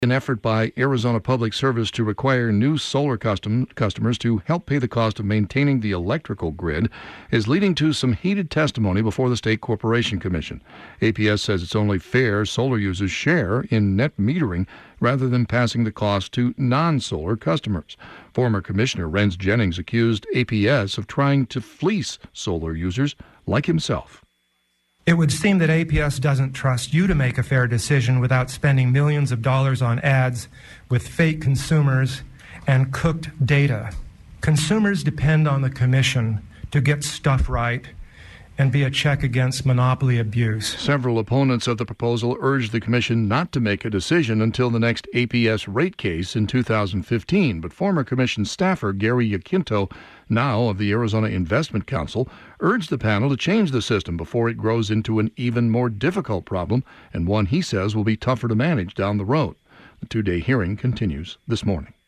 An effort by Arizona Public Service to require new solar customers to help pay the cost of maintaining the electrical grid is leading to some heated testimony before the State Corporation Commission. APS says it's only fair solar users share in net metering rather than passing the cost to non-solar customers. Former Commissioner Renz Jennings accused APS of trying to fleece solar users like himself. It would seem that APS doesn't trust you to make a fair decision without spending millions of dollars on ads with fake consumers and cooked data. Consumers depend on the Commission to get stuff right and be a check against monopoly abuse. Several opponents of the proposal urged the Commission not to make a decision until the next APS rate case in 2015, but former Commission staffer Gary Yaquinto, now of the Arizona Investment Council, urged the panel to change the system before it grows into an even more difficult problem, and one he says will be tougher to manage down the road. The two-day hearing continues this morning.